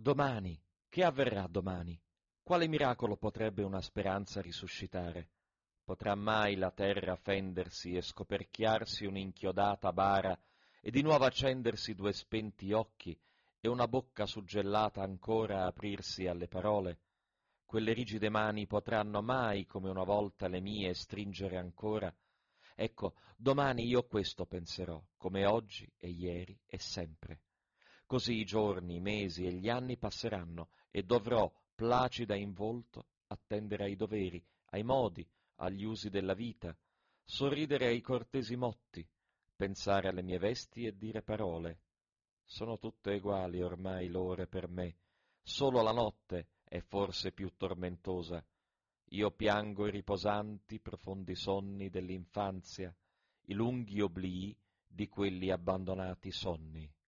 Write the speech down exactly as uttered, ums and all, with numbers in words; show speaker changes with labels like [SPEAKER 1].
[SPEAKER 1] Domani, che avverrà domani? Quale miracolo potrebbe una speranza risuscitare? Potrà mai la terra fendersi e scoperchiarsi un'inchiodata bara e di nuovo accendersi due spenti occhi e una bocca suggellata ancora aprirsi alle parole? Quelle rigide mani potranno mai, come una volta le mie, stringere ancora? Ecco, domani io questo penserò, come oggi e ieri e sempre. Così i giorni, i mesi e gli anni passeranno e dovrò, placida in volto, attendere ai doveri, ai modi, agli usi della vita, sorridere ai cortesi motti, pensare alle mie vesti e dire parole. Sono tutte eguali ormai l'ore per me, solo la notte è forse più tormentosa. Io piango i riposanti, profondi sonni dell'infanzia, i lunghi oblii di quelli abbandonati sonni.